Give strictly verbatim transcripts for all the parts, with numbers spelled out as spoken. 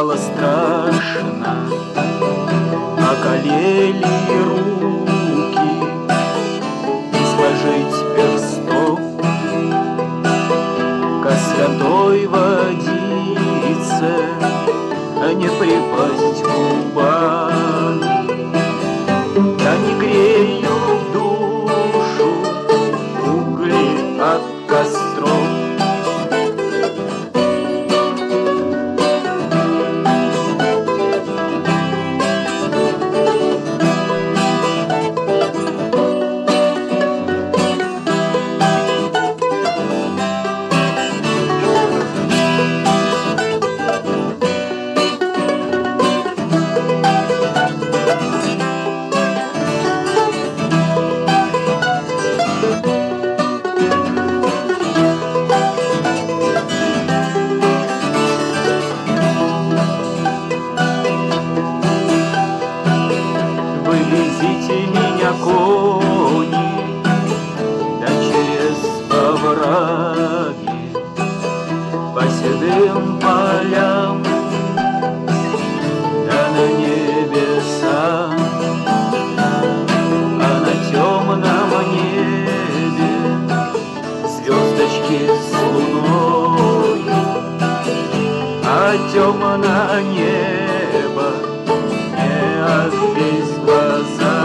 стало страшно, околели руки, не сложить перстов ко святой водице, а не припасть губами. Я не грею душу угли от костров. Вывезите меня, кони, да через овраги, по седым полям, да на небеса, а на темном небе звездочки с луной, а темное небо не открыть глаза.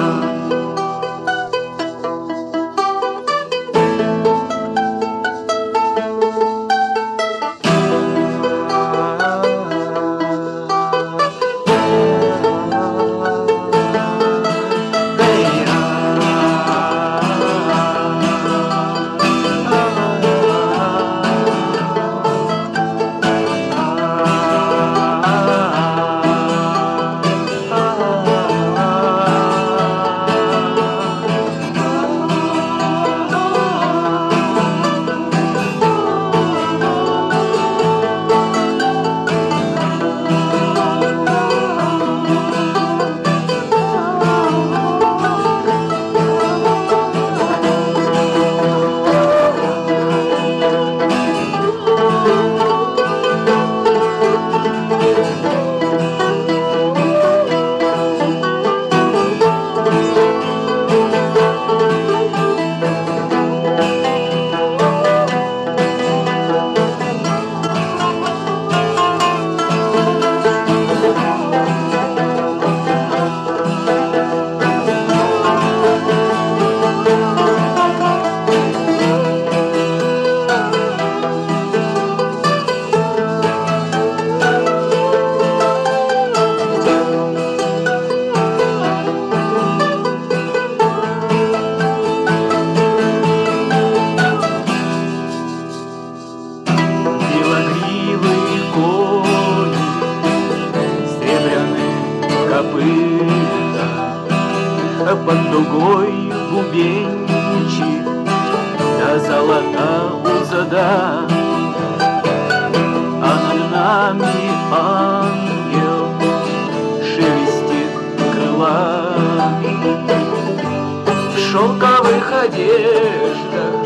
Под дугой бубенчик, да золота узда, а над нами ангел шелестит крылами в шелковых одеждах.